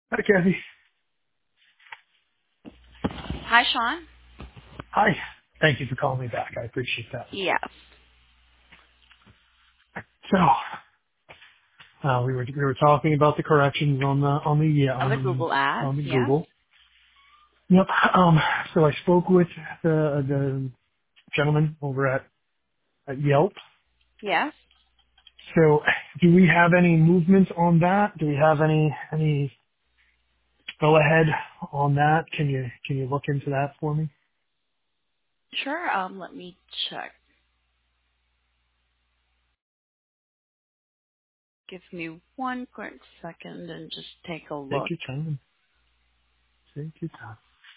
Hi, Kathy. Hi, Sean. Hi. Thank you for calling me back. I appreciate that. Yes. So, we were talking about the corrections on On the Google Ads. on the Yes. Google. Yep. So I spoke with the gentleman over at Yelp. Yes. So, do we have any movement on that? Do we have any go ahead on that? Can you look into that for me? Sure. Let me check. Give me one quick second and just take a Take look. your time. Take your time.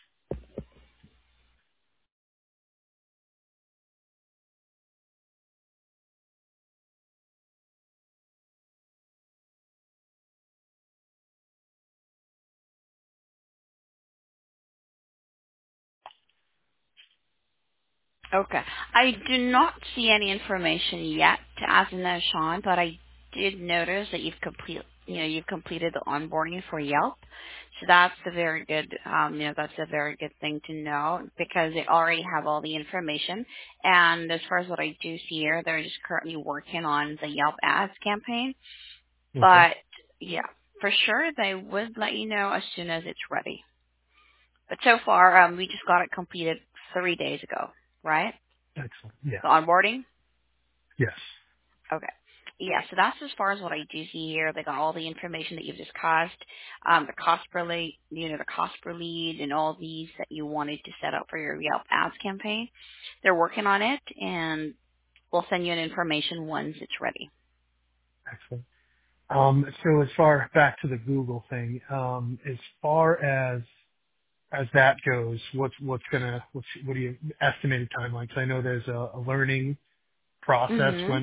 Okay. I do not see any information yet as in there, Sean, but I did notice that you've completed the onboarding for Yelp. So that's a very good, that's a very good thing to know because they already have all the information. And as far as what I do see here, they're just currently working on the Yelp ads campaign. Okay. But yeah, for sure they would let you know as soon as it's ready. But so far, we just got it completed 3 days ago, right? Excellent. Yeah. The onboarding. Yes. Okay. Yeah, so that's as far as what I do see here. They got all the information that you've discussed, the cost per lead, the cost per lead, and all these that you wanted to set up for your Yelp ads campaign. They're working on it, and we'll send you an information once it's ready. Excellent. So as far back to the Google thing, as far as that goes, what do you estimated timelines? I know there's a learning process. Mm-hmm.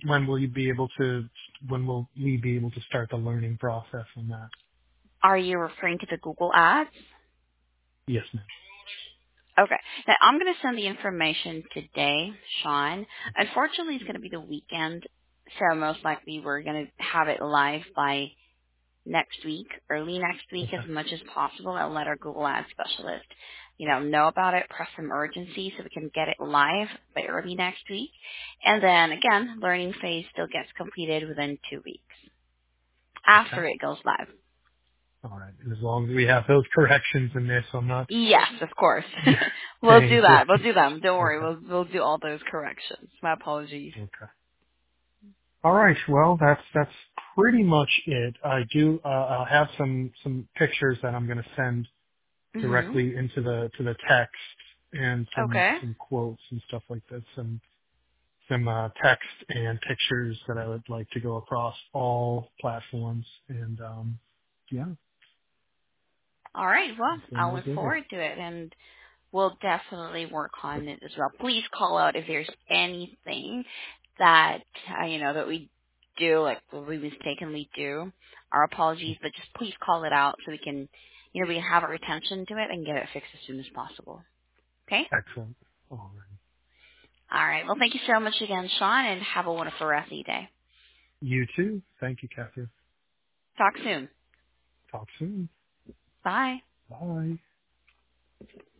When will we be able to start the learning process on that? Are you referring to the Google ads? Yes, ma'am. Okay. Now, I'm going to send the information today, Sean. Unfortunately, it's going to be the weekend, so most likely we're going to have it live by next week, early next week as Okay. much as possible. I'll let our Google Ads specialist, know about it, press some urgency so we can get it live by early next week. And then again, learning phase still gets completed within 2 weeks Okay. after it goes live. All right. As long as we have those corrections in there, so I'm not Yes, of course. We'll saying do that. We'll 50. do them. Don't worry. Okay. We'll do all those corrections. My apologies. Okay. All right. Well, that's pretty much it. I'll have some pictures that I'm going to send Mhm. directly into the text and Okay. some quotes and stuff like that. Some text and pictures that I would like to go across all platforms. And yeah, All right. Well, send I'll those look over. forward to it, and we'll definitely work on it as well. Please call out if there's anything that that we do, like what we mistakenly do. Our apologies, but just please call it out so we can, we can have our attention to it and get it fixed as soon as possible. Okay. Excellent. All right. All right. Well, thank you so much again, Sean, and have a wonderful rest of your day. You too. Thank you, Catherine. Talk soon. Talk soon. Bye. Bye.